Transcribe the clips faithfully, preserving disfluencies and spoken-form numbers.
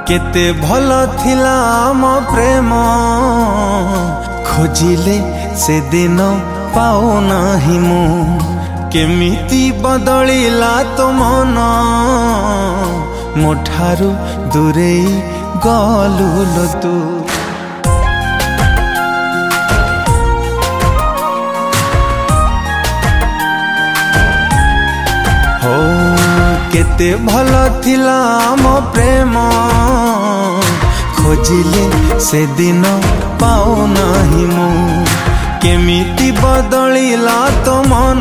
केते भल थिला मो प्रेम खोजिले से दिन पाओ नाही मु केमिति बदलिला तो मन मोठारू दूरे गलु लो तू हो केते भल थिला मो प्रेम खोजिले से दिन पाओ नाही मु केमिति बदलिला तो मन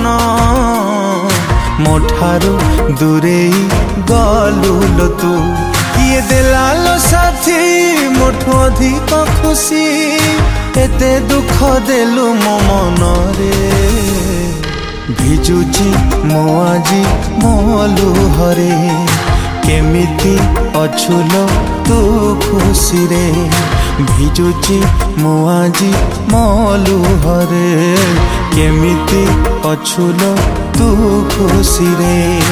मोठारू दूरे गलु लो तू किए देला लो साथी मोठो अधिक खुशी एते दुख देलु मो मन रे भिजुची मो आजी मोलु हरे केमिति अछुलो तू खुशी रे भिजुची मो आजी मोलु हरे केमिति अछुलो तू खुशी रे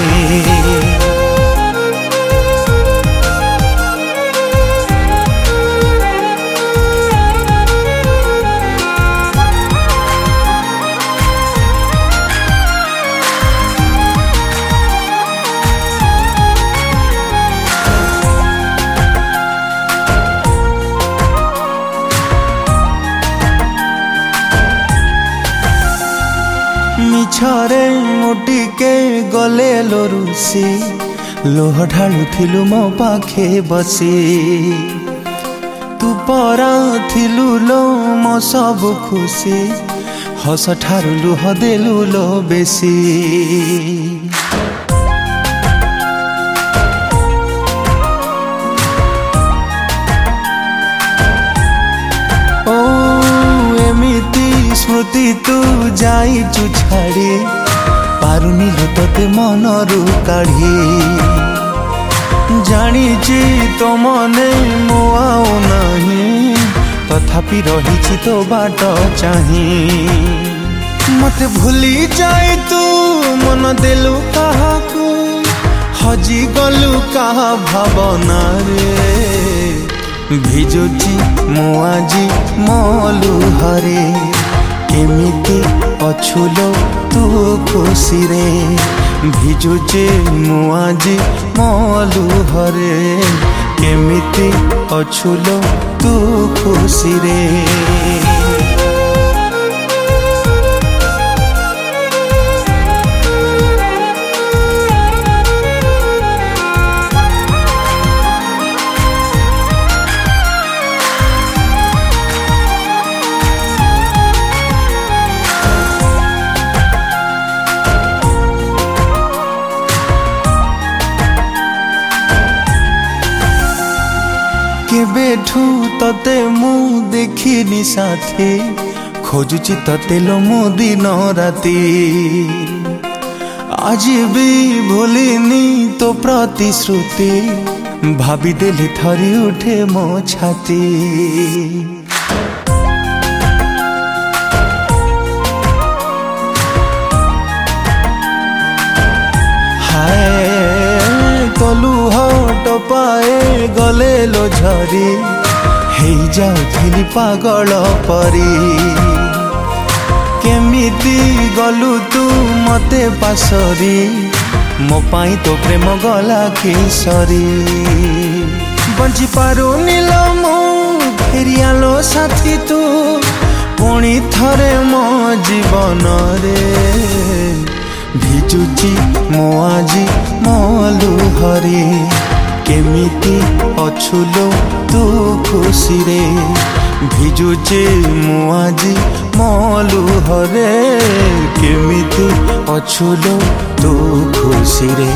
मिछरे मुटिके गले लो रुसी लोह ढालु थिलु मो पाखे बसी तू परा थिलु लो मो सब खुशी हस ठारु लुह देलु लो बेसी स्मृति तू जाई चु छाड़ी पारुनी लो तोते मनरू काढ़ी जानी तो मने मो आओ नहीं तथापि रही तो बाट चाही मते भूली जाई तू मन देलु काहाकू हजी गलु कहा भावना रे भिजुची मो आजी मोलु हरे केमिति अछुलो तू खुशी रे भिजुचे मु आजी मोलु हरे केमिति अछुलो तू खुशी रे केबेठू तते मु देखिनी साथी खोजुची तते लो मो दिन राती आज भी भूलिनी तो प्रतिश्रुति भाभी देली थरी उठे मो छाती तलु हट पाए गले लो झरी हे जाउथिली पागल परी केमिति गलु तू मते पासरी मो पाई तो प्रेम गला केसरी बंची पारुनी लो मो फेरिया लो साथी तू पुणी थरे मो जीवन रे भिजुची मो आजी मोलु हरे केमिति अछुलो तू खुशी रे भिजुचे मो आजी मोलु हरे केमिति अछुलो तू खुशी रे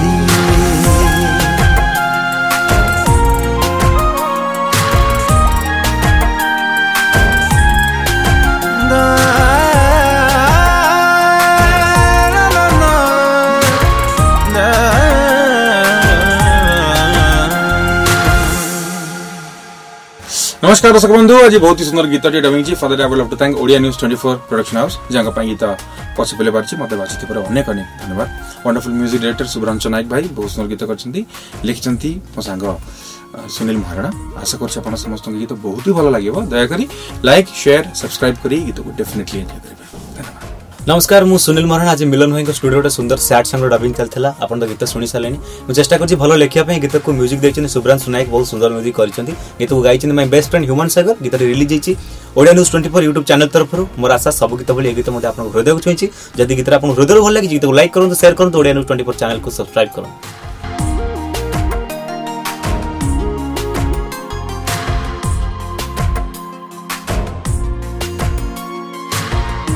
नमस्कार दर्शक बंधु आज बहुत ही सुंदर गीत dubbing father I love to thank Odia news twenty four production house जहाँ पर गीत पछे पेले पार्टी मत बाजी अनेक अनेक धन्यवाद। Wonderful music director Shubhransh Nayak भाई बहुत सुंदर गीत कर लिखिं मो सांग सुनील महाराणा। आशा करछि आपण समस्त गीत बहुत ही भल लागिबो। दया करी लाइक शेयर सब्सक्राइब करी गीत को डेफिनेटली एंजॉय करिबा। धन्यवाद। नमस्कार मु सुनील महाराणा। आज मिलन भाई स्टूडियो गोटे सुंदर सैड सॉन्ग डबिंग चलता आपन तो गीत शुणी सारे मुझे चेष्टा कर भल लिखा गीत को म्यूजिक देखते सुब्रांशु नायक बहुत सुंदर म्यूजिक कर गीत को गाई my best friend Human Sagar. गीत रिलीज होती Odia news twenty four YouTube channel तरफ मोर आशा सब गीत भाई गीत हृदय को छुई। जदि गीत आप हृदय भल लगे गीत को लाइक करूँ शेयर करूँ Odia news twenty four channel को सब्सक्राइब करूँ।